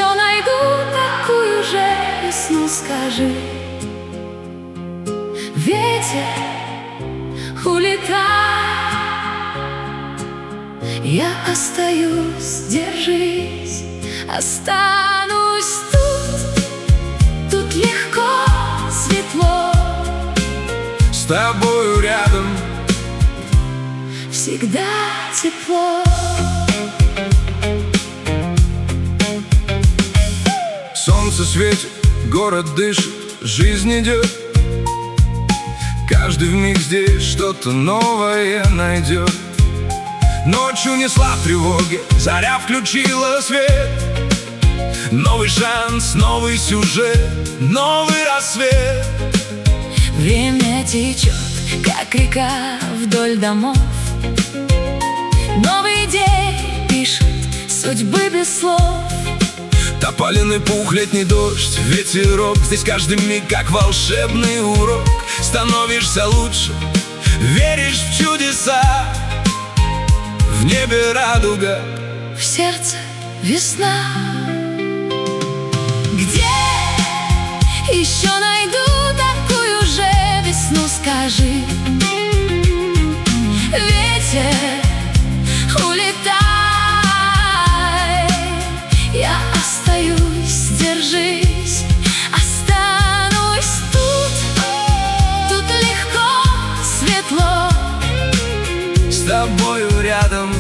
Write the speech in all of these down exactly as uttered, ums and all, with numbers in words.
Еще найду такую же весну, скажи. Ветер, улетай, я остаюсь, держись. Останусь тут, тут легко, светло. С тобою рядом всегда тепло. Солнце светит, город дышит, жизнь идет. Каждый вмиг здесь что-то новое найдет. Ночью несла тревоги, заря включила свет. Новый шанс, новый сюжет, новый рассвет. Время течет, как река вдоль домов. Новый день пишет судьбы без слов. Тополиный пух, летний дождь, ветерок. Здесь каждый миг как волшебный урок. Становишься лучше, веришь в чудеса. В небе радуга, в сердце весна. Где еще найду такую же весну, скажи. Ветер, улетай, я остаюсь, держись. Останусь тут, тут легко, светло. с тобою рядом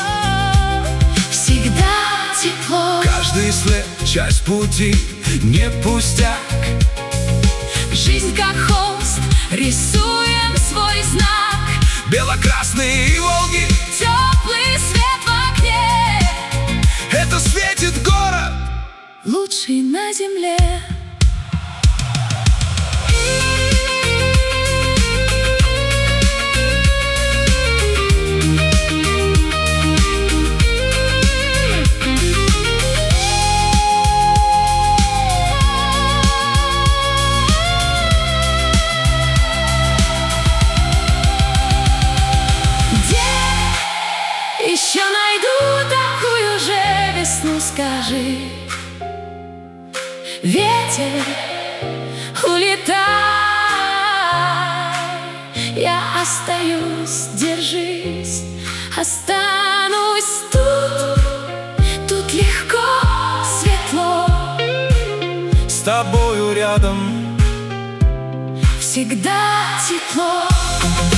всегда тепло. каждый след, часть пути, не пустяк. Жизнь как холст, рисуем свой знак. Бело-красные Волги, Теплый свет в окне, это светит город лучший на земле. Еще найду такую же весну, скажи. Ветер, улетай, я остаюсь, держись. Останусь тут, тут легко, светло. с тобою рядом Всегда тепло.